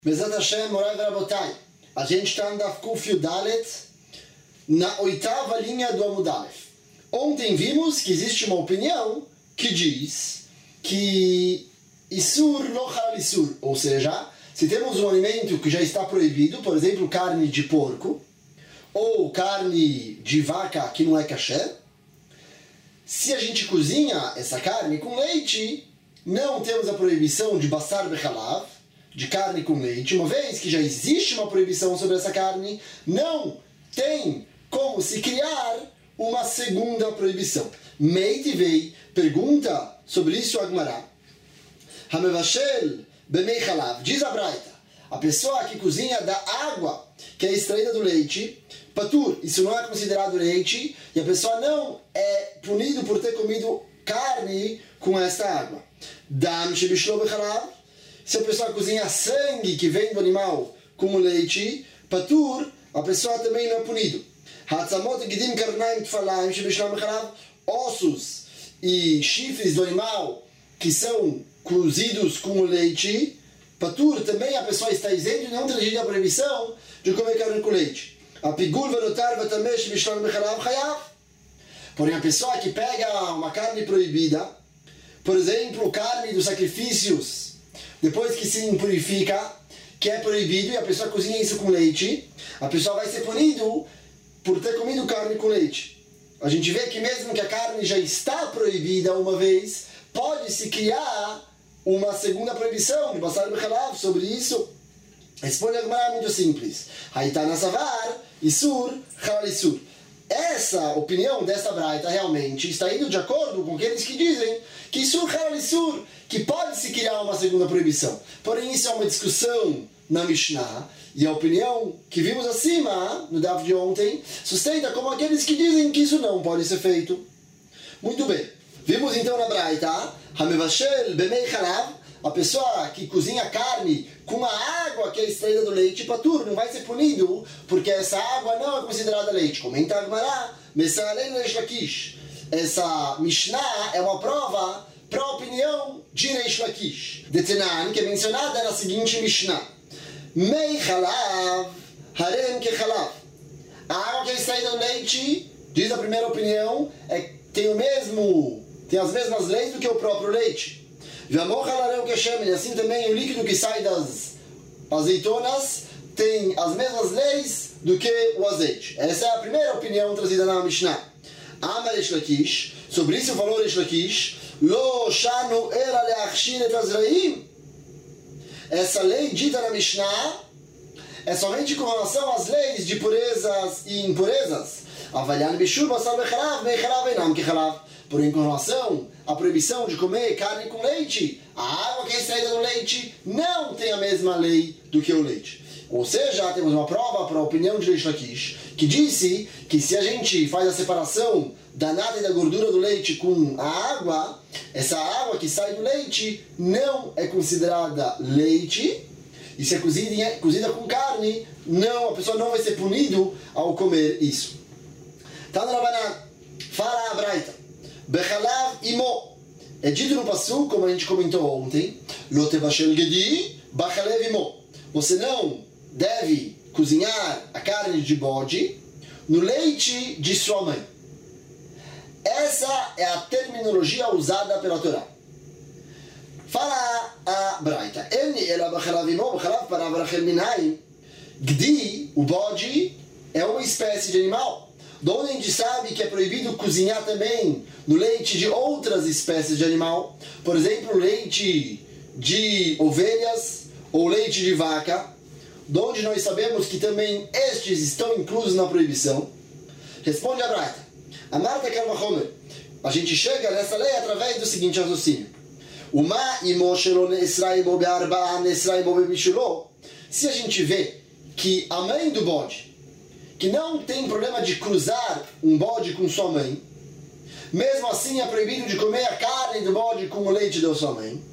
Bezat Hashem, Morai Verabotai. A gente está no Daf Kuf Yudalet, na oitava linha do Amud Aleph. Ontem vimos que existe uma opinião que diz que Isur lo halal Isur, ou seja, se temos um alimento que já está proibido, por exemplo, carne de porco, ou carne de vaca que não é kasher, se a gente cozinha essa carne com leite, não temos a proibição de basar bechalav, de carne com leite, uma vez que já existe uma proibição sobre essa carne, não tem como se criar uma segunda proibição. Meitivei pergunta sobre isso a Gemara. Hamevashel bemei chalav, diz a Braita, a pessoa que cozinha da água que é extraída do leite, patur, isso não é considerado leite, e a pessoa não é punido por ter comido carne com essa água. Dam shebishlo bechalav, se a pessoa cozinha sangue que vem do animal com leite, patur, a pessoa também não é punido. Ossos e chifres do animal que são cozidos com leite, patur, também a pessoa está isenta e não tem a proibição de comer carne com leite. Porém, a pessoa que pega uma carne proibida, por exemplo, carne dos sacrifícios, depois que se impurifica, que é proibido, e a pessoa cozinha isso com leite, a pessoa vai ser punido por ter comido carne com leite. A gente vê que mesmo que a carne já está proibida uma vez, pode-se criar uma segunda proibição de basar bechalav sobre isso. Responde a Gemara muito simples. Haitana savar, isur, halal isur. Essa opinião dessa braita realmente está indo de acordo com aqueles que dizem que isur, halal isur, que pode-se criar uma segunda proibição. Porém, isso é uma discussão na Mishnah, e a opinião que vimos acima, no Daf de ontem, sustenta como aqueles que dizem que isso não pode ser feito. Muito bem. Vimos então na Braita, Hamevashel bemei chalav, a pessoa que cozinha carne com a água que é extraída do leite, patur, não vai ser punido, porque essa água não é considerada leite. Comenta a Gemara, Mesalei Reish Lakish. Essa Mishnah é uma prova para a opinião de Reish Lakish, de Tenan, que é mencionada na seguinte Mishnah. Mei chalav, harem ke chalav. A água que é extraída do leite, diz a primeira opinião, tem as mesmas leis do que o próprio leite. V'amor halareu ke shemen, e assim também o líquido que sai das azeitonas tem as mesmas leis do que o azeite. Essa é a primeira opinião trazida na Mishnah. Amar Reish Lakish, sobre isso falou Reish Lakish, Lo shanu ela leachshir et azraim. Essa lei dita na Mishnah é somente com relação às leis de purezas e impurezas. Avalian bishur basar bechalav, mei chalav einam ke chalav. Porém, com relação à proibição de comer carne com leite, a água que é extraída do leite não tem a mesma lei do que o leite. Ou seja, temos uma prova para a opinião de Reish Lakish, que disse que se a gente faz a separação da nata e da gordura do leite com a água, essa água que sai do leite não é considerada leite, e se é cozida com carne, não, a pessoa não vai ser punido ao comer isso. Tá no Rabanan, fala a Braita, Bechalav imo, é dito no Passu, como a gente comentou ontem, Lo tevashel gedi, bachalev imo. Você não deve cozinhar a carne de bode no leite de sua mãe. Essa é a terminologia usada pela Torá. Fala a Braita. Gdi, o bode, é uma espécie de animal. De onde a gente sabe que é proibido cozinhar também no leite de outras espécies de animal. Por exemplo, leite de ovelhas ou leite de vaca. De onde nós sabemos que também estes estão inclusos na proibição. Responde a Braita. A Marta Kalvachomer. A gente chega nessa lei através do seguinte raciocínio. Se a gente vê que a mãe do bode, que não tem problema de cruzar um bode com sua mãe, mesmo assim é proibido de comer a carne do bode com o leite da sua mãe,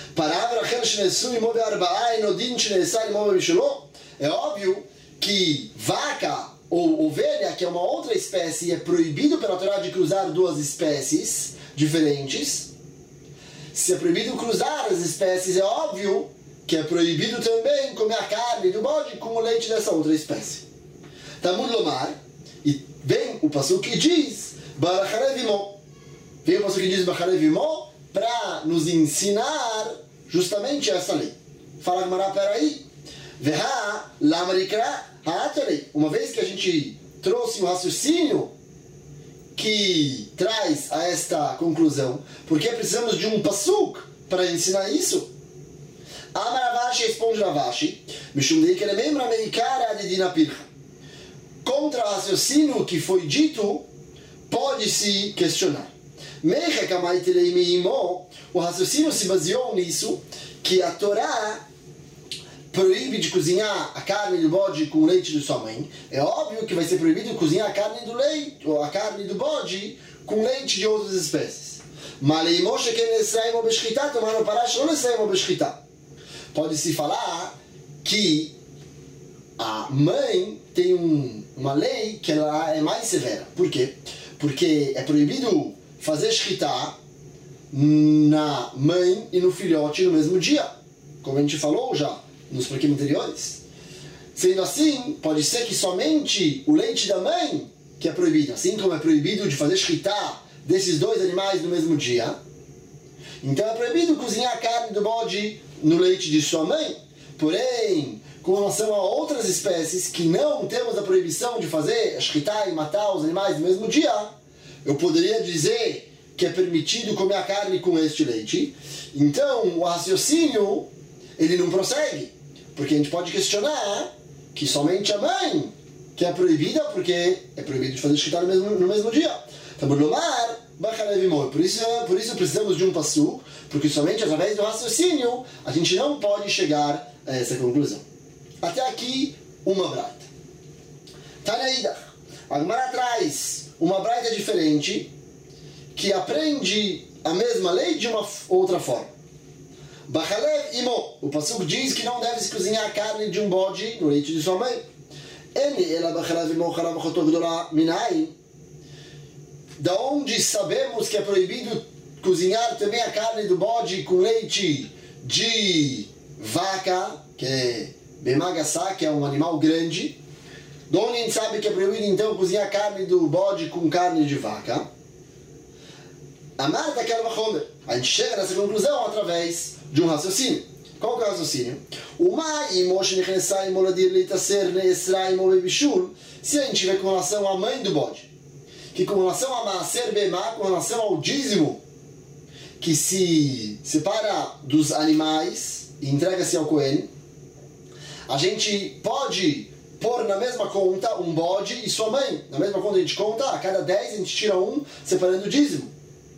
é óbvio que vaca ou ovelha, que é uma outra espécie, é proibido pela Torá de cruzar duas espécies diferentes. Se é proibido cruzar as espécies, é óbvio que é proibido também comer a carne do bode com o leite dessa outra espécie. Talmud Lomar, e vem o passuco que diz Baracharei Vimo. Vem o passuco que diz Baracharei Vimo para nos ensinar justamente essa lei. Fala Gemara, peraí. Veha lamarikra ha'atalei. Uma vez que a gente trouxe o raciocínio que traz a esta conclusão, porque precisamos de um pasuk para ensinar isso. Amar Ravashi, responde Ravashi, contra o raciocínio que foi dito, pode-se questionar. O raciocínio se baseou nisso, que a Torá proíbe de cozinhar a carne do bode com o leite de sua mãe. É óbvio que vai ser proibido cozinhar a carne do leite, ou a carne do bode com leite de outras espécies. Pode-se falar que a mãe tem uma lei que ela é mais severa. Por quê? Porque é proibido fazer shkita na mãe e no filhote no mesmo dia, como a gente falou já nos programas anteriores. Sendo assim, pode ser que somente o leite da mãe que é proibido, assim como é proibido de fazer shkita desses dois animais no mesmo dia. Então é proibido cozinhar a carne do bode no leite de sua mãe. Porém, com relação a outras espécies que não temos a proibição de fazer shkita e matar os animais no mesmo dia, eu poderia dizer que é permitido comer a carne com este leite. Então, o raciocínio, ele não prossegue. Porque a gente pode questionar que somente a mãe que é proibida, porque é proibido de fazer shkita no mesmo dia. Talmud Lomar, Baracharei Vimo. Por isso precisamos de um passuco, porque somente através do raciocínio a gente não pode chegar a essa conclusão. Até aqui, uma braita. Tanaída. A Gemara traz uma braita diferente, que aprende a mesma lei de uma outra forma. Bachalev imo. O passuco diz que não deve se cozinhar a carne de um bode no leite de sua mãe. Da onde sabemos que é proibido cozinhar também a carne do bode com leite de vaca, que é bemagassá, que é um animal grande. De onde a gente sabe que é proibido então cozinhar a carne do bode com carne de vaca? Amar daquela vachomer. A gente chega nessa conclusão através de um raciocínio. Qual que é o raciocínio? Se a gente tiver com relação à mãe do bode, que com relação a Maaser Bemá, com relação ao dízimo, que se separa dos animais e entrega-se ao Cohen, a gente pode pôr na mesma conta um bode e sua mãe. Na mesma conta a gente conta, a cada 10 a gente tira um, separando o dízimo.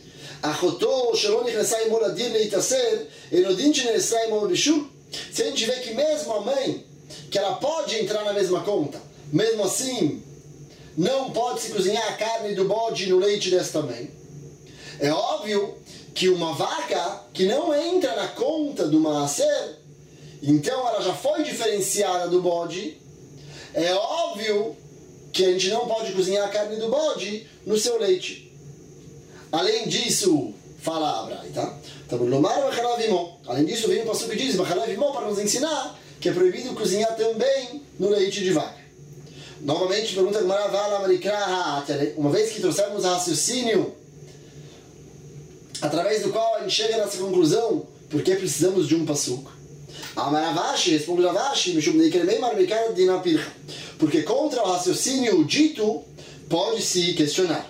Se a gente vê que mesmo a mãe, que ela pode entrar na mesma conta, mesmo assim, não pode se cozinhar a carne do bode no leite desta mãe. É óbvio que uma vaca que não entra na conta do maaser, então ela já foi diferenciada do bode. É óbvio que a gente não pode cozinhar a carne do bode no seu leite. Além disso, fala a Braita, além disso vem o passuco que diz para nos ensinar que é proibido cozinhar também no leite de vaca. Novamente, pergunta uma vez que trouxemos o raciocínio através do qual a gente chega nessa conclusão, porque precisamos de um passuco. Ravashi, responde Ravashi, porque contra o raciocínio dito pode-se questionar.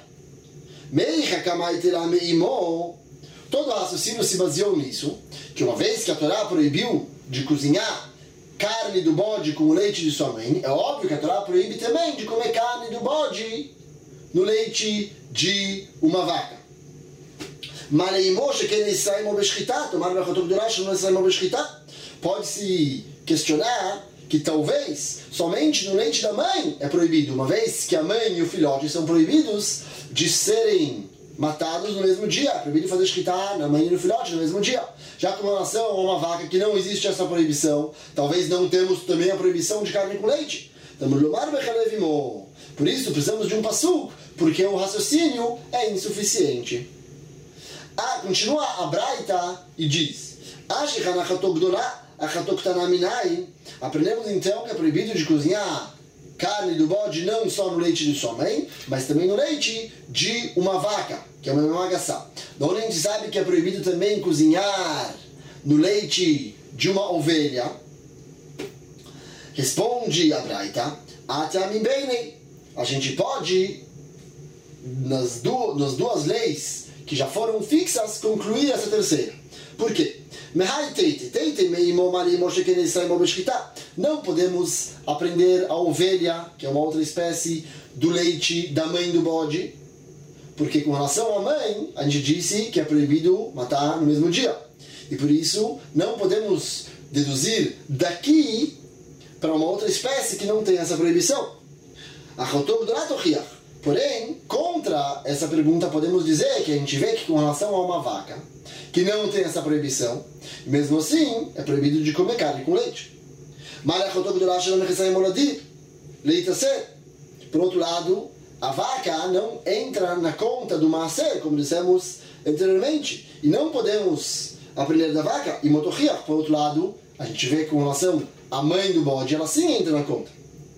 Todo o raciocínio se baseou nisso, que uma vez que a Torá proibiu de cozinhar carne do bode com o leite de sua mãe, é óbvio que a Torá proíbe também de comer carne do bode no leite de uma vaca. Pode-se questionar que talvez somente no leite da mãe é proibido, uma vez que a mãe e o filhote são proibidos de serem matados no mesmo dia. É proibido fazer shkita na mãe e no filhote no mesmo dia. Já com relação a uma vaca que não existe essa proibição, talvez não temos também a proibição de carne com leite. Por isso precisamos de um passuco, porque o raciocínio é insuficiente. Continua a Braita e diz: aprendemos então que é proibido de cozinhar carne do bode não só no leite de sua mãe, mas também no leite de uma vaca, que é uma memagaçá. Da onde a gente sabe que é proibido também cozinhar no leite de uma ovelha? Responde a Braita, a gente pode, nas duas leis que já foram fixas, concluir essa terceira. Por quê? Não podemos aprender a ovelha, que é uma outra espécie, do leite da mãe do bode, porque com relação à mãe, a gente disse que é proibido matar no mesmo dia. E por isso, não podemos deduzir daqui para uma outra espécie que não tem essa proibição. Porém, contra essa pergunta, podemos dizer que a gente vê que com relação a uma vaca, que não tem essa proibição, mesmo assim, é proibido de comer carne com leite. Por outro lado, a vaca não entra na conta do maaser, como dissemos anteriormente, e não podemos aprender da vaca. E motochiach, por outro lado, a gente vê que com relação à mãe do bode, ela sim entra na conta.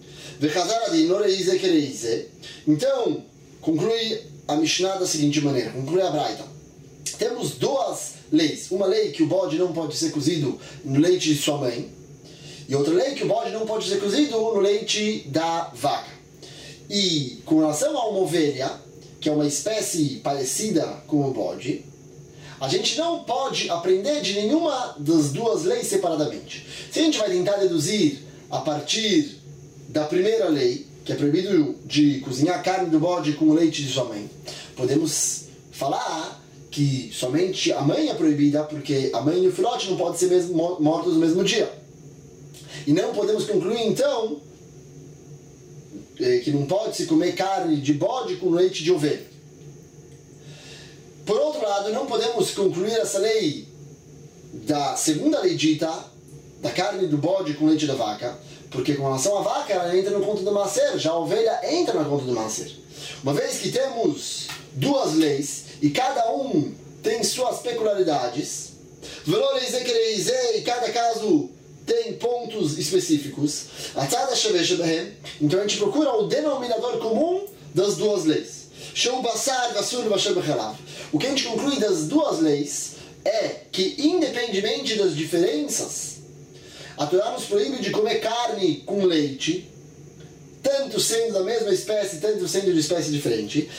Então, conclui a Mishnah da seguinte maneira, conclui a Braita. Temos duas leis. Uma lei que o bode não pode ser cozido no leite de sua mãe, e outra lei que o bode não pode ser cozido no leite da vaca. E com relação a uma ovelha, que é uma espécie parecida com o bode, a gente não pode aprender de nenhuma das duas leis separadamente. Se a gente vai tentar deduzir a partir da primeira lei, que é proibido de cozinhar carne do bode com o leite de sua mãe, podemos falar que somente a mãe é proibida, porque a mãe e o filhote não podem ser mortos no mesmo dia. E não podemos concluir, então, que não pode se comer carne de bode com leite de ovelha. Por outro lado, não podemos concluir essa lei da segunda lei dita, da carne do bode com leite da vaca, porque com relação à vaca, ela entra no conto do maaser, já a ovelha entra na conta do maaser. Uma vez que temos duas leis, e cada um tem suas peculiaridades, e cada caso tem pontos específicos, então a gente procura o denominador comum das duas leis. O que a gente conclui das duas leis é que, independentemente das diferenças, a Torá nos proíbe de comer carne com leite, tanto sendo da mesma espécie, tanto sendo de espécie diferente.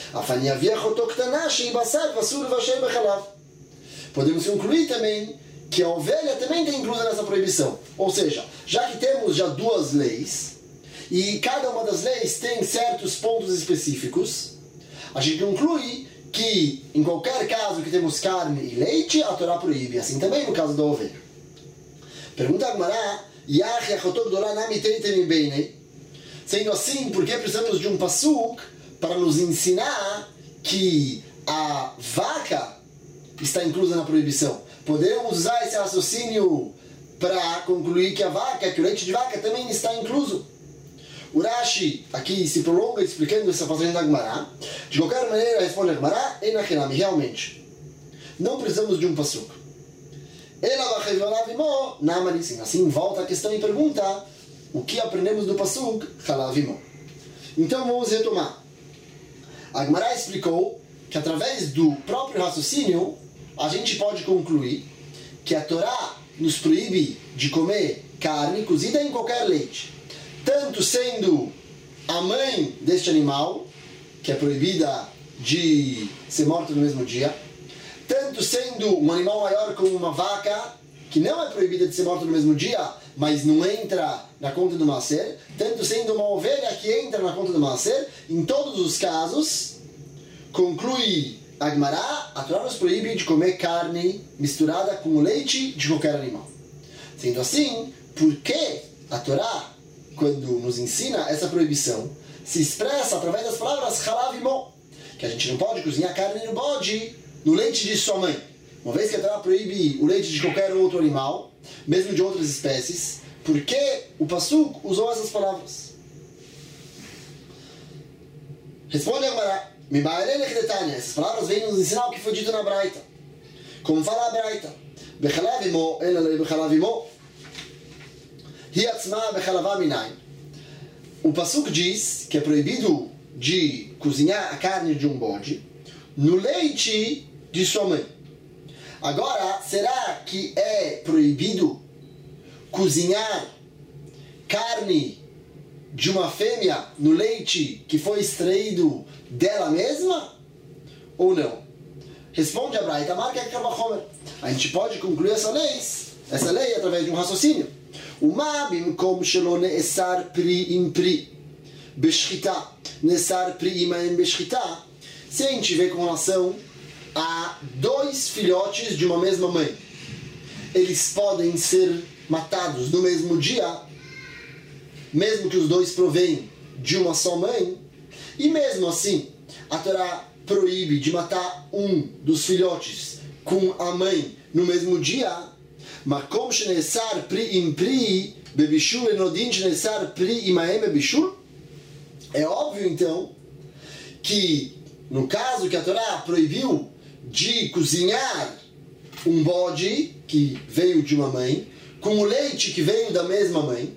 Podemos concluir também que a ovelha também está inclusa nessa proibição. Ou seja, já que temos já duas leis, e cada uma das leis tem certos pontos específicos, a gente conclui que, em qualquer caso que temos carne e leite, a Torá proíbe. Assim também no caso da ovelha. Pergunta a Gemara, sendo assim, por que precisamos de um pasuk para nos ensinar que a vaca está inclusa na proibição? Podemos usar esse raciocínio para concluir que que o leite de vaca também está incluso. O Rashi aqui se prolonga explicando essa passagem da Gemara. De qualquer maneira, responde a Gemara, realmente, não precisamos de um pasuk. Assim volta a questão e pergunta o que aprendemos do pasuk Halavimo. Então vamos retomar. A Gemara explicou que através do próprio raciocínio a gente pode concluir que a Torá nos proíbe de comer carne cozida em qualquer leite, tanto sendo a mãe deste animal, que é proibida de ser morta no mesmo dia, tanto sendo um animal maior como uma vaca, que não é proibida de ser morta no mesmo dia, mas não entra na conta do maaser, tanto sendo uma ovelha que entra na conta do maaser, em todos os casos, conclui a Gemara, a Torá nos proíbe de comer carne misturada com o leite de qualquer animal. Sendo assim, por que a Torá, quando nos ensina essa proibição, se expressa através das palavras halavimo, que a gente não pode cozinhar carne no bode no leite de sua mãe? Uma vez que a Torá proíbe o leite de qualquer outro animal, mesmo de outras espécies, por que o pasuk usou essas palavras? Responde a Gemara, essas palavras vêm nos ensinar o que foi dito na Braita. Como fala a Braita, O Pasuk diz que é proibido de cozinhar a carne de um bode no leite de sua mãe. Agora, será que é proibido cozinhar carne de uma fêmea no leite que foi extraído dela mesma? Ou não? Responde a Braita, marca que a gente pode concluir essa lei através de um raciocínio. Uma bimkom shelo ne'esar pri im pri beshchita ne'esar pri imaim beshchita. Se a gente vê com relação a dois filhotes de uma mesma mãe, eles podem ser matados no mesmo dia, mesmo que os dois provêm de uma só mãe, e mesmo assim a Torá proíbe de matar um dos filhotes com a mãe no mesmo dia. Makom shene'esar pri im pri bebishul enodin shene'esar pri imaem bebishul. É óbvio então que no caso que a Torá proibiu de cozinhar um bode que veio de uma mãe com o leite que veio da mesma mãe,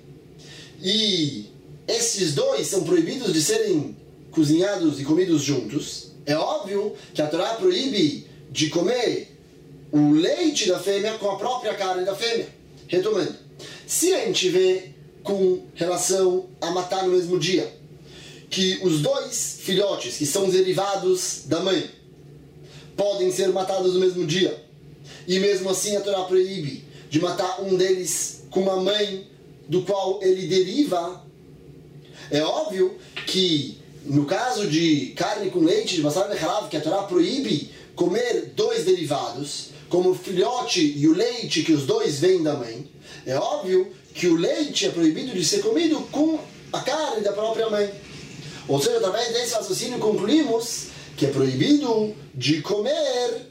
e esses dois são proibidos de serem cozinhados e comidos juntos, é óbvio que a Torá proíbe de comer o leite da fêmea com a própria carne da fêmea. Retomando, se a gente vê com relação a matar no mesmo dia, que os dois filhotes que são derivados da mãe podem ser matados no mesmo dia, e mesmo assim a Torá proíbe de matar um deles com a mãe do qual ele deriva, é óbvio que no caso de carne com leite, de basar bechalav, que a Torá proíbe comer dois derivados, como o filhote e o leite, que os dois vêm da mãe, é óbvio que o leite é proibido de ser comido com a carne da própria mãe. Ou seja, através desse raciocínio concluímos que é proibido de comer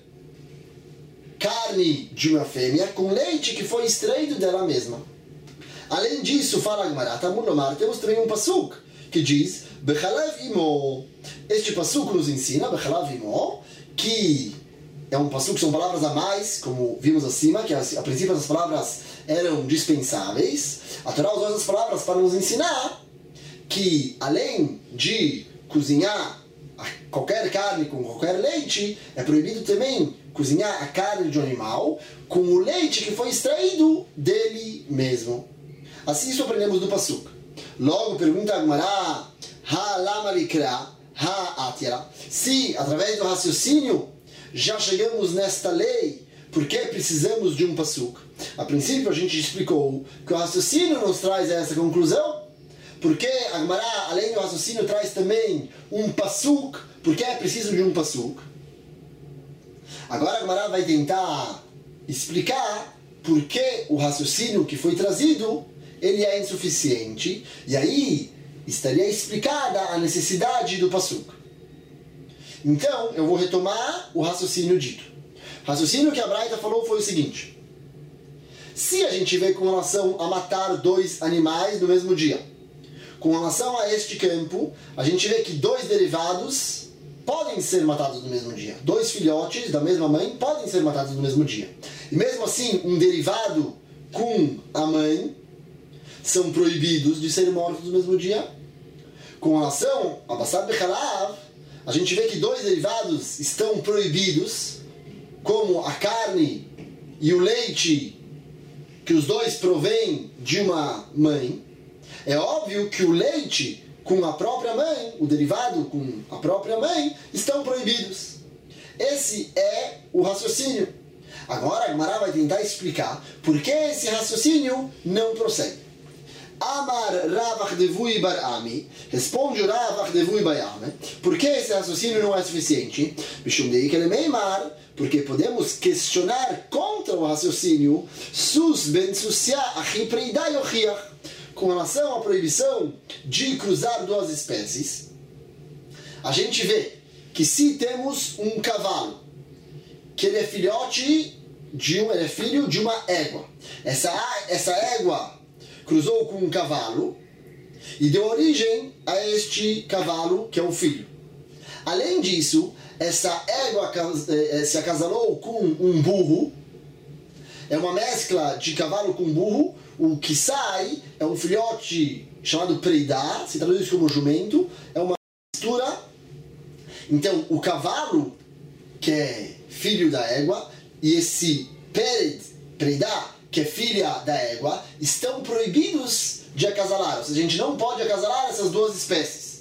carne de uma fêmea com leite que foi extraído dela mesma. Além disso, fala a Gemara, temos também um pasuk que diz Bechalav imo. Este pasuk nos ensina, Bechalav imo, que é um pasuk que são palavras a mais, como vimos acima, que a princípio essas palavras eram dispensáveis. A Torá usou essas palavras para nos ensinar que, além de cozinhar qualquer carne com qualquer leite, é proibido também cozinhar a carne de um animal com o leite que foi extraído dele mesmo. Assim isso aprendemos do pasuk. Logo pergunta a Gemara, ha-lama likra, ha-atira. Se, através do raciocínio, já chegamos nesta lei, por que precisamos de um pasuk? A princípio a gente explicou que o raciocínio nos traz essa conclusão, porque a Gemara, além do raciocínio, traz também um pasuk, porque é preciso de um pasuk. Agora a Gemara vai tentar explicar por que o raciocínio que foi trazido ele é insuficiente, e aí estaria explicada a necessidade do pasuk. Então, eu vou retomar o raciocínio dito. O raciocínio que a Braita falou foi o seguinte: se a gente vê com relação a matar dois animais no mesmo dia, com relação a este campo, a gente vê que dois derivados podem ser matados no mesmo dia. Dois filhotes da mesma mãe podem ser matados no mesmo dia. E mesmo assim, um derivado com a mãe são proibidos de serem mortos no mesmo dia. Com relação a basar bechalav, a gente vê que dois derivados estão proibidos, como a carne e o leite, que os dois provêm de uma mãe. É óbvio que o leite com a própria mãe, o derivado com a própria mãe, estão proibidos. Esse é o raciocínio. Agora a Gemara vai tentar explicar por que esse raciocínio não prossegue. Amar Rav Achdevui bar Ami, responde o Rav Achdevui bar Ami, por que esse raciocínio não é suficiente? Porque podemos questionar contra o raciocínio sus ben susia achi preidai ochiach, com relação à proibição de cruzar duas espécies. A gente vê que se temos um cavalo, que ele é filhote ele é filho de uma égua. Essa égua cruzou com um cavalo e deu origem a este cavalo que é um filho. Além disso, essa égua se acasalou com um burro. É uma mescla de cavalo com burro. o que sai é um filhote chamado Preidá, se traduz como jumento, é uma mistura. Então, o cavalo, que é filho da égua, e esse Preidá, que é filha da égua, estão proibidos de acasalar. Ou seja, a gente não pode acasalar essas duas espécies.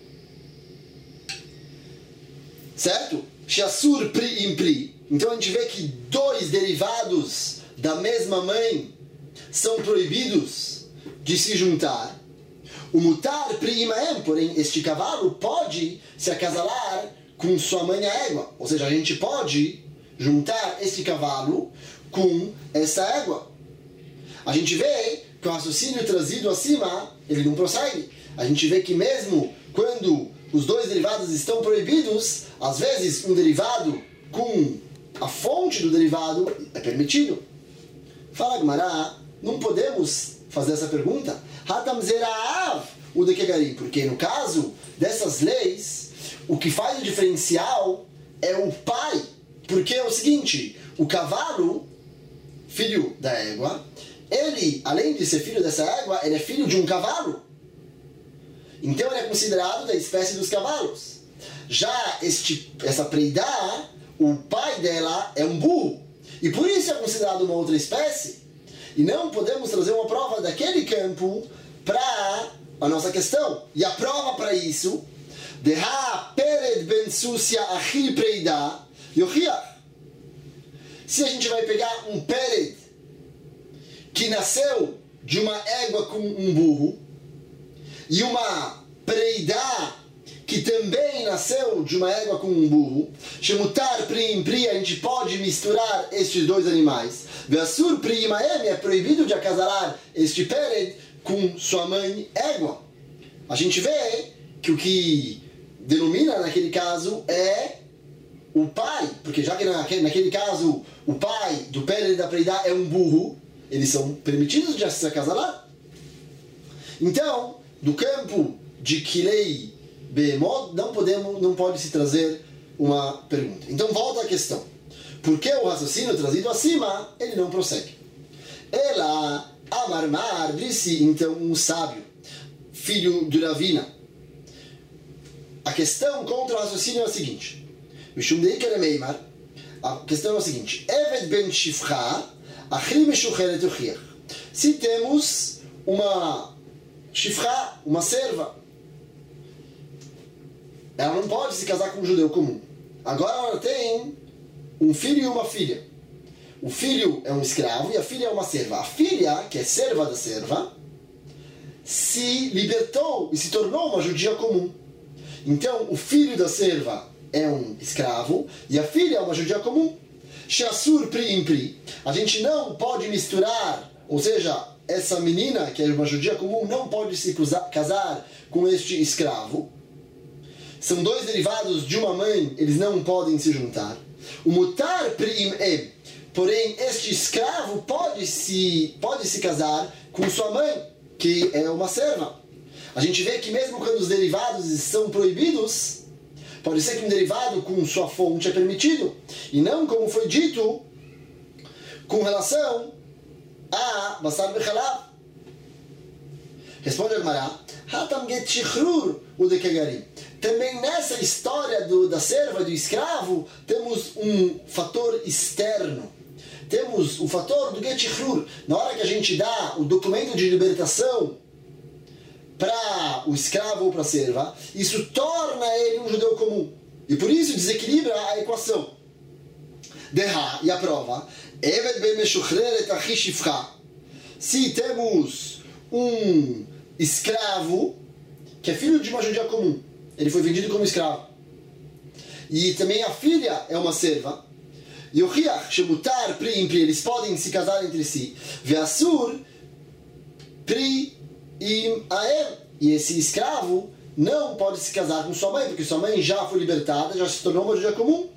Certo? Shassur Pri Impri. Então a gente vê que dois derivados da mesma mãe são proibidos de se juntar. O Mutar Pri Imaem, porém, este cavalo pode se acasalar com sua mãe a égua. Ou seja, a gente pode juntar este cavalo com essa égua. A gente vê que o raciocínio trazido acima, ele não prossegue. A gente vê que mesmo quando os dois derivados estão proibidos, às vezes um derivado com a fonte do derivado é permitido. Fala Gemara, não podemos fazer essa pergunta? Hatam zeraav o dekegarim, porque no caso dessas leis, o que faz o diferencial é o pai. Porque é o seguinte, o cavalo, filho da égua, ele, além de ser filho dessa égua, ele é filho de um cavalo. Então ele é considerado da espécie dos cavalos. Já essa Preidá, o pai dela é um burro. E por isso é considerado uma outra espécie. E não podemos trazer uma prova daquele campo para a nossa questão. E a prova para isso, Deha Pered Ben Susia Achi Preidá Yochiach. Se a gente vai pegar um Pered que nasceu de uma égua com um burro, e uma Preidá que também nasceu de uma égua com um burro, Shemutar Pri Impri, a gente pode misturar estes dois animais. Ve'asur Pri Imaem, é proibido de acasalar este Pered com sua mãe égua. A gente vê que o que denomina naquele caso é o pai, porque já que naquele caso o pai do Pered e da Preidá é um burro, eles são permitidos de se acasalar. Então, do campo de Kilei Behemoth, não pode se trazer uma pergunta. Então volta à questão. Por que o raciocínio trazido acima, ele não prossegue? Ela, Amarmar, disse então um sábio, filho de Ravina. A questão contra o raciocínio é a seguinte. A questão é a seguinte. Eved ben Shifcha, Achri Meshucheret Uchiach. Se temos uma Shifra, uma serva, ela não pode se casar com um judeu comum. Agora ela tem um filho e uma filha. O filho é um escravo e a filha é uma serva. A filha, que é serva da serva, se libertou e se tornou uma judia comum. Então o filho da serva é um escravo e a filha é uma judia comum. Shassur Pri Impri. A gente não pode misturar, ou seja, essa menina, que é uma judia comum, não pode se casar com este escravo. São dois derivados de uma mãe, eles não podem se juntar. O mutar pri'im eb. Porém, este escravo pode se casar com sua mãe, que é uma serva. A gente vê que mesmo quando os derivados são proibidos, pode ser que um derivado com sua fonte é permitido. E não como foi dito com relação a Basar Bechalav. Responde a Gemara, Hatam get shichrur o dekagarim. Também nessa história da serva, do escravo, temos um fator externo. Temos o fator do get shichrur. Na hora que a gente dá o documento de libertação para o escravo ou para a serva, isso torna ele um judeu comum. E por isso desequilibra a equação. Deha, e a prova, Eved ben meshucheret achi shifcha. Se temos um escravo que é filho de uma judia comum, ele foi vendido como escravo, e também a filha é uma serva, Yochiach shemutar pri impri, eles podem se casar entre si, ve'asur pri im aem, e esse escravo não pode se casar com sua mãe, porque sua mãe já foi libertada, já se tornou uma judia comum.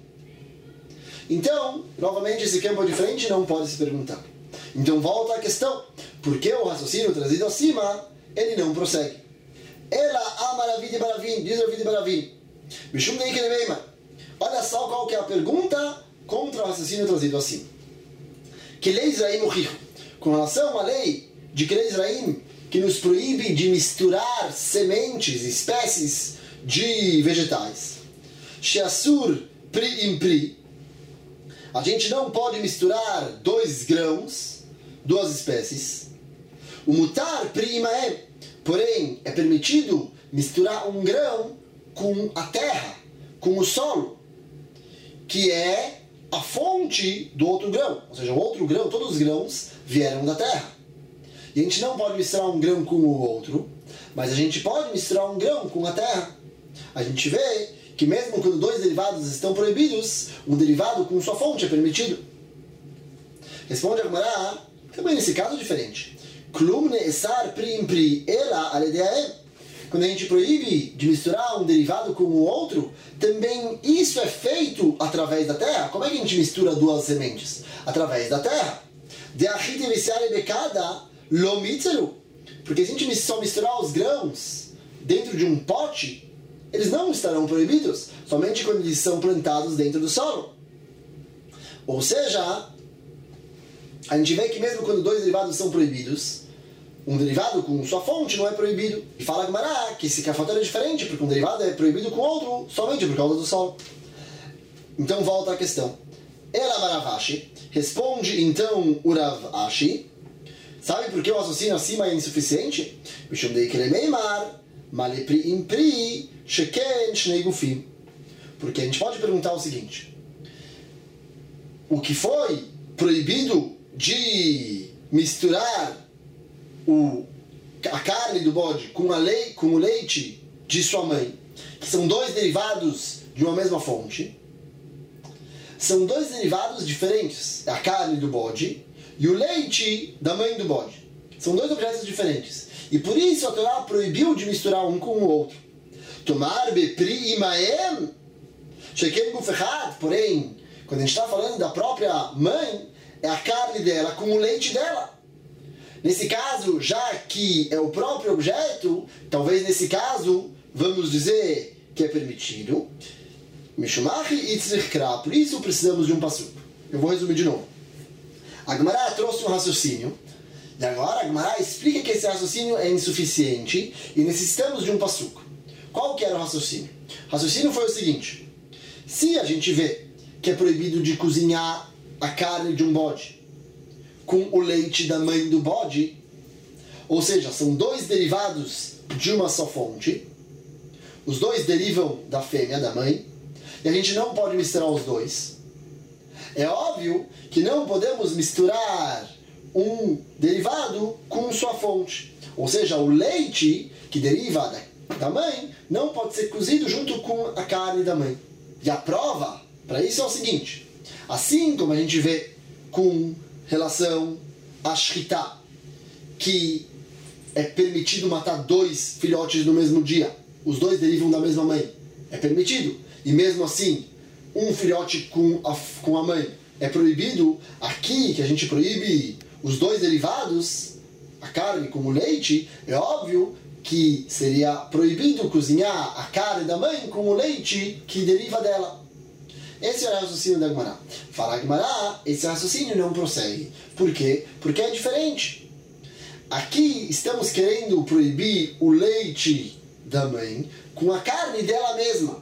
Então, novamente, esse campo diferente não pode se perguntar. Então volta à questão, por que o raciocínio trazido acima, ele não prossegue? Ela ama Ravid e Baravim, diz Ravid e Baravim. Bishum Neikenemeima. Olha só qual que é a pergunta contra o raciocínio trazido acima. Que lei Israel Mochicho? Com relação à lei de Krei Zraim, que nos proíbe de misturar sementes, espécies de vegetais. Sheasur pri impri. A gente não pode misturar dois grãos, duas espécies. O mutar pri imaem. Porém, é permitido misturar um grão com a terra, com o solo, que é a fonte do outro grão. Ou seja, o outro grão, todos os grãos vieram da terra. E a gente não pode misturar um grão com o outro, mas a gente pode misturar um grão com a terra. A gente vê que mesmo quando dois derivados estão proibidos, um derivado com sua fonte é permitido. Responde a Gemara, também nesse caso é diferente. Klum ne'esar pri impri ela aledeaem. Quando a gente proíbe de misturar um derivado com o outro, também isso é feito através da terra. Como é que a gente mistura duas sementes? Através da terra. De'achite v'seare bekada lo mitzeru. Porque se a gente só misturar os grãos dentro de um pote, eles não estarão proibidos, somente quando eles são plantados dentro do solo. Ou seja, a gente vê que mesmo quando dois derivados são proibidos, um derivado com sua fonte não é proibido. E fala Gemara que esse cafatório é diferente, porque um derivado é proibido com outro somente por causa do solo. Então volta a questão. Ela Maravashi, responde então o Rav Ashi. Sabe por que o raciocínio acima é insuficiente? Porque a gente pode perguntar o seguinte: o que foi proibido de misturar a carne do bode com o leite de sua mãe, que são dois derivados de uma mesma fonte, são dois derivados diferentes, a carne do bode e o leite da mãe do bode. São dois objetos diferentes. E por isso a Torá proibiu de misturar um com o outro. Tomar bepri imaem sheken gufechat. Porém, quando a gente está falando da própria mãe, é a carne dela com o leite dela. Nesse caso, já que é o próprio objeto, talvez nesse caso, vamos dizer que é permitido. Mishumachi itzrich kra. Por isso precisamos de um passuco. Eu vou resumir de novo. A Gemara trouxe um raciocínio, e agora a Gemara explica que esse raciocínio é insuficiente e necessitamos de um passuco. Qual que era o raciocínio? O raciocínio foi o seguinte: se a gente vê que é proibido de cozinhar a carne de um bode com o leite da mãe do bode, ou seja, são dois derivados de uma só fonte, os dois derivam da fêmea, da mãe, e a gente não pode misturar os dois. É óbvio que não podemos misturar um derivado com sua fonte. Ou seja, o leite que deriva da mãe não pode ser cozido junto com a carne da mãe. E a prova para isso é o seguinte: assim como a gente vê com relação a shritá, que é permitido matar dois filhotes no mesmo dia, os dois derivam da mesma mãe, é permitido, e mesmo assim um filhote com a mãe é proibido. Aqui que a gente proíbe os dois derivados, a carne com o leite, é óbvio que seria proibido cozinhar a carne da mãe com o leite que deriva dela. Esse é o raciocínio da Gemara. Fala a Gemara, esse raciocínio não prossegue. Por quê? Porque é diferente. Aqui estamos querendo proibir o leite da mãe com a carne dela mesma.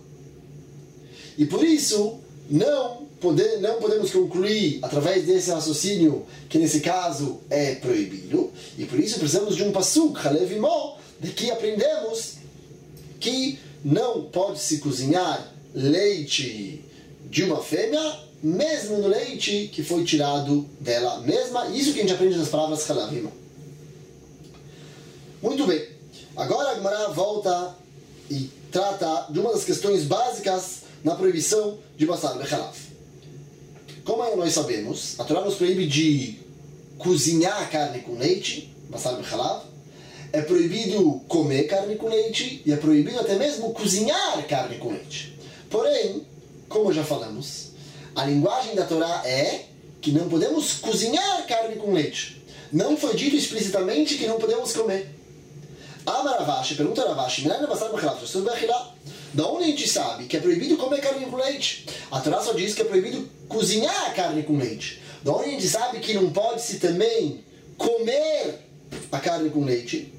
E por isso, não podemos concluir, através desse raciocínio, que nesse caso é proibido. E por isso precisamos de um pasuk, halevimó, de que aprendemos que não pode se cozinhar leite de uma fêmea, mesmo no leite que foi tirado dela mesma. Isso que a gente aprende nas palavras halavimó. Muito bem. Agora a Gemara volta e trata de uma das questões básicas na proibição de basar bechalav. Como nós sabemos, a Torá nos proíbe de cozinhar a carne com leite, basar bechalav. É proibido comer carne com leite e é proibido até mesmo cozinhar carne com leite. Porém, como já falamos, a linguagem da Torá é que não podemos cozinhar carne com leite. Não foi dito explicitamente que não podemos comer. Amaravashi, pergunta a Ravashi, da onde a gente sabe que é proibido comer carne com leite? A Torá só diz que é proibido cozinhar a carne com leite. Da onde a gente sabe que não pode-se também comer a carne com leite.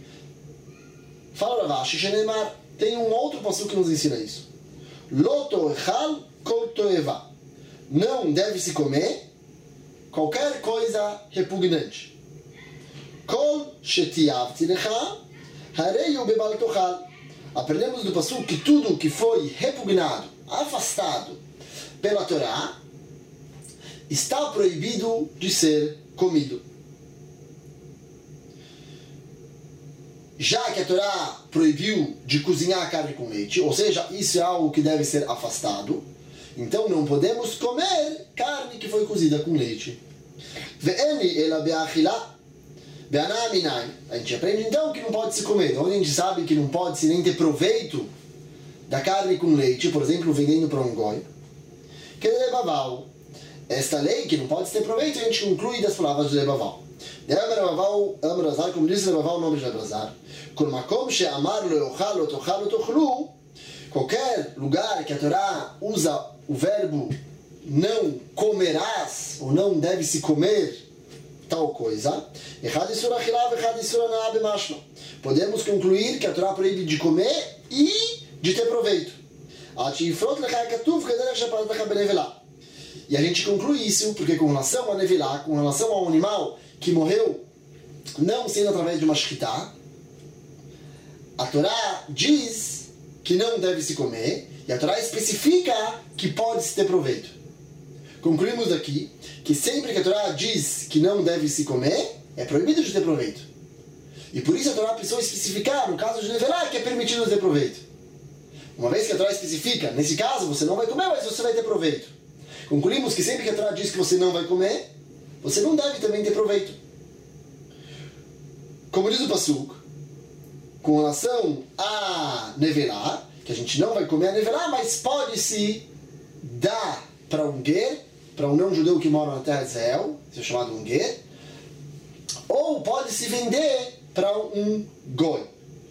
Fala Rav Ashi, Shenemar, tem um outro passuco que nos ensina isso. Lo toechal kol toeva. Não deve-se comer qualquer coisa repugnante. Kol shetiavti lecha, hareyu bebal tochal. Aprendemos do passuco que tudo que foi repugnado, afastado pela Torá, está proibido de ser comido. Já que a Torá proibiu de cozinhar a carne com leite, ou seja, isso é algo que deve ser afastado, então não podemos comer carne que foi cozida com leite. A gente aprende então que não pode se comer. Onde a gente sabe que não pode se nem ter proveito da carne com leite, por exemplo, vendendo para um goi. Que é Lebaval. Esta lei que não pode ter proveito, a gente conclui das palavras de Lebaval. Como diz Lebaval, o nome de Lebrazar. Qualquer lugar que a Torá usa o verbo não comerás, ou não deve se comer tal coisa, podemos concluir que a Torá proíbe de comer e de ter proveito. E a gente conclui isso porque com relação a Nevilá, com relação ao animal que morreu não sendo através de uma shkita, a Torá diz que não deve se comer e a Torá especifica que pode se ter proveito. Concluímos daqui que sempre que a Torá diz que não deve se comer, é proibido de ter proveito. E por isso a Torá precisou especificar, no caso de Nevilá, que é permitido ter proveito. Uma vez que a Torá especifica, nesse caso você não vai comer, mas você vai ter proveito. Concluímos que sempre que a Torá diz que você não vai comer, você não deve também ter proveito. Como diz o Pasuk, com relação a Nevilá, que a gente não vai comer a Nevilá, mas pode-se dar para um ger, para um não-judeu que mora na terra de Israel, isso é chamado um ger, ou pode-se vender para um goi.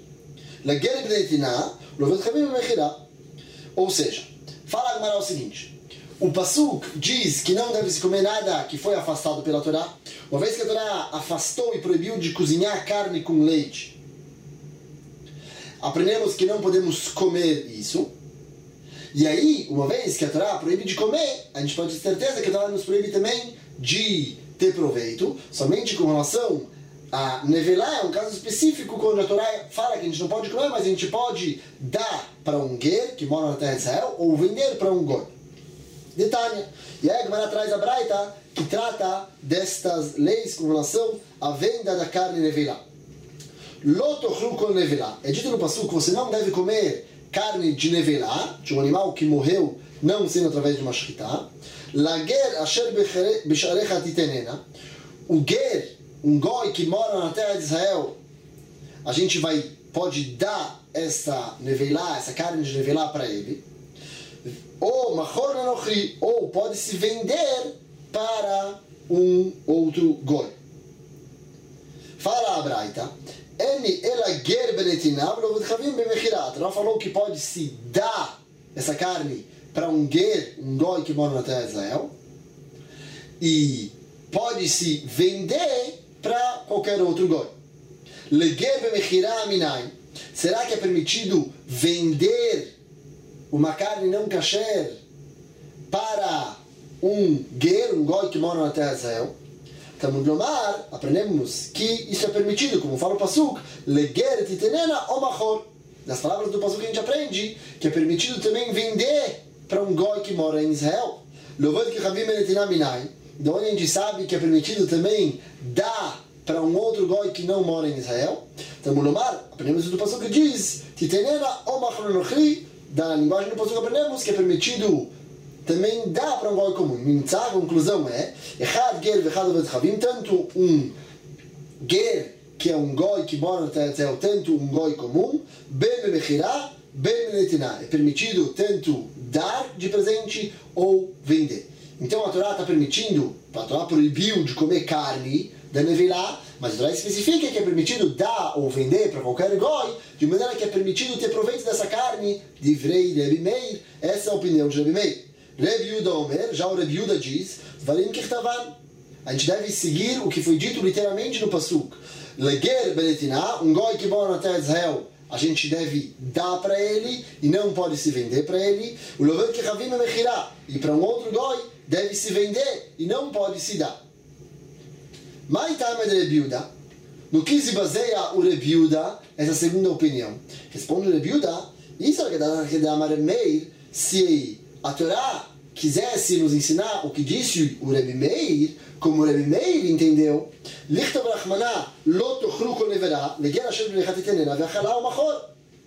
Ou seja, fala a Gemara o seguinte: o Pasuk diz que não deve se comer nada que foi afastado pela Torá. Uma vez que a Torá afastou e proibiu de cozinhar carne com leite, aprendemos que não podemos comer isso. E aí, uma vez que a Torá proíbe de comer, a gente pode ter certeza que a Torá nos proíbe também de ter proveito. Somente com relação a Nevilá, é um caso específico quando a Torá fala que a gente não pode comer, mas a gente pode dar para um ger que mora na terra de Israel ou vender para um goi. Detalhe. E aí a Gemara traz a Braita que trata destas leis com relação à venda da carne Nevilá. Lo tochlu kol Nevilá. É dito no Pasuk que você não deve comer carne de Nevilá, de um animal que morreu não sendo através de uma shkita. Lager asher bisharecha titenena. O ger, um goi que mora na terra de Israel, a gente pode dar essa Nevilá, essa carne de Nevilá para ele. Ou machor nenochri, ou pode se vender para um outro goi. Fala a Braita, ela falou que pode se dar essa carne para um ger, um goi que mora na terra de Israel, e pode se vender para qualquer outro goi. Será que é permitido vender uma carne não kasher para um ger, um goi que mora na terra de Israel? Talmud Lomar, aprendemos que isso é permitido, como fala o Pasuk, leger titenena o machor. Das palavras do Pasuk a gente aprende que é permitido também vender para um goi que mora em Israel. Louvado que Rabim Menetina Minai, de onde a gente sabe que é permitido também dar para um outro goi que não mora em Israel. Talmud Lomar, aprendemos do Pasuk que diz titenena o machor nochri. Da linguagem do Pasuk aprendemos que é permitido também dar para um goi comum. A conclusão é tanto um ger, que é um goi que mora na terra de Israel, tanto um goi comum, é permitido tanto dar de presente ou vender. Então a Torá está permitindo, a Torá proibiu de comer carne da Nevilá, mas a Torá especifica que é permitido dar ou vender para qualquer goi, de maneira que é permitido ter proveito dessa carne. Divrei Rebi Meir, essa é a opinião de Rebi Meir. Rebi Yuda Omer, já o Rebi Yuda diz, Varim Kirtavan, a gente deve seguir o que foi dito literalmente no Pasuk. Leger benetinah, um goi que mora na terra de Israel, a gente deve dar para ele e não pode se vender para ele. O lovet que Ravim é mechirá, e para um outro goi deve se vender e não pode se dar. Maitama de Rebiuda, no que se baseia o Rebiuda, essa segunda opinião. Responde o Rebiuda, isso é que dá a Meir, se a Torá quisesse nos ensinar o que disse o Rebbe Meir, como o Rebbe Meir entendeu, Lichtov Rachmaná lo tochlu kol neverá, leger asher b'lechatitenena ve'achalá o machor.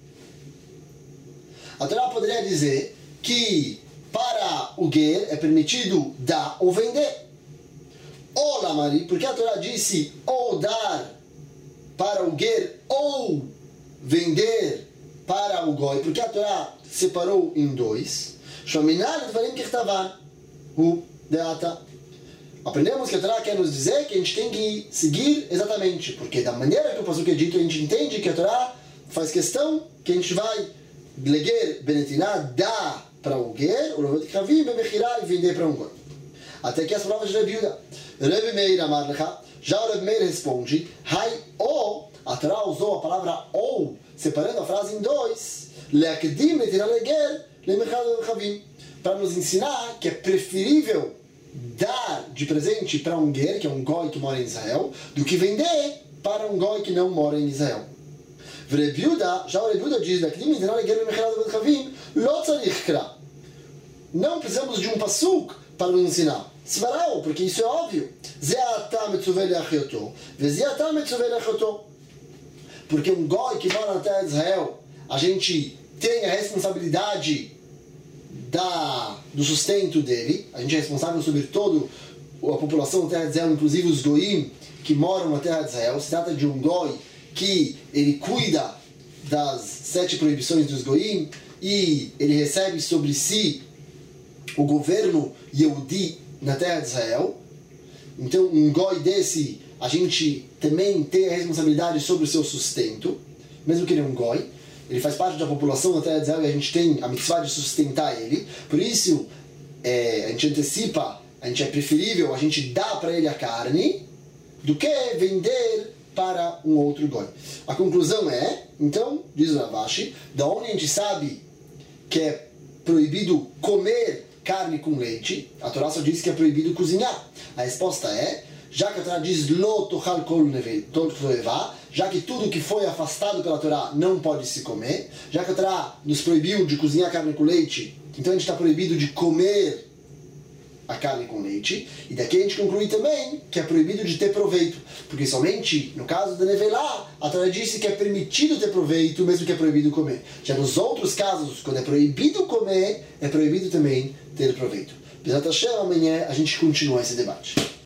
A Torá poderia dizer que para o ger é permitido dar ou vender. Ou lamari, porque a Torá disse ou dar para o ger ou vender para o goi, porque a Torá separou em dois. Aprendemos que a Torá quer nos dizer que a gente tem que seguir exatamente, porque da maneira que o passuque é dito, a gente entende que a Torá faz questão que a gente vai leger benetinah, dar para o ger, o lovet kravim, bemechirá, e vender para um goi. Até que as palavras de Rebiuda. Rebbe Meir amar lecha, já o Rebbe Meir responde, hai o, a Torá usou a palavra ou, separando a frase em dois, leakdim benetinah leger, para nos ensinar que é preferível dar de presente para um ger, que é um goi que mora em Israel, do que vender para um goi que não mora em Israel. Já o Rebiuda diz, não precisamos de um pasuk para nos ensinar. Svarau, porque isso é óbvio. Porque um goi que mora na terra de Israel, a gente tem a responsabilidade do sustento dele. A gente é responsável sobre toda a população da terra de Israel, inclusive os goim que moram na terra de Israel. Se trata de um goi que ele cuida das 7 proibições dos goim e ele recebe sobre si o governo Yehudi na terra de Israel. Então, um goi desse, a gente também tem a responsabilidade sobre o seu sustento, mesmo que ele é um goi. Ele faz parte da população da terra de Israel e a gente tem a mitzvah de sustentar ele. Por isso, a gente antecipa, a gente é preferível, a gente dá para ele a carne do que vender para um outro goi. A conclusão é, então, diz o Ravashi, da onde a gente sabe que é proibido comer carne com leite, a Torá só diz que é proibido cozinhar. A resposta é, já que a Torá diz lo tochal kol nevá, já que tudo que foi afastado pela Torá não pode se comer, já que a Torá nos proibiu de cozinhar carne com leite, então a gente está proibido de comer a carne com leite, e daqui a gente conclui também que é proibido de ter proveito, porque somente no caso da nevelá, a Torá disse que é permitido ter proveito, mesmo que é proibido comer. Já nos outros casos, quando é proibido comer, é proibido também ter proveito. Bezat Hashem, amanhã a gente continua esse debate.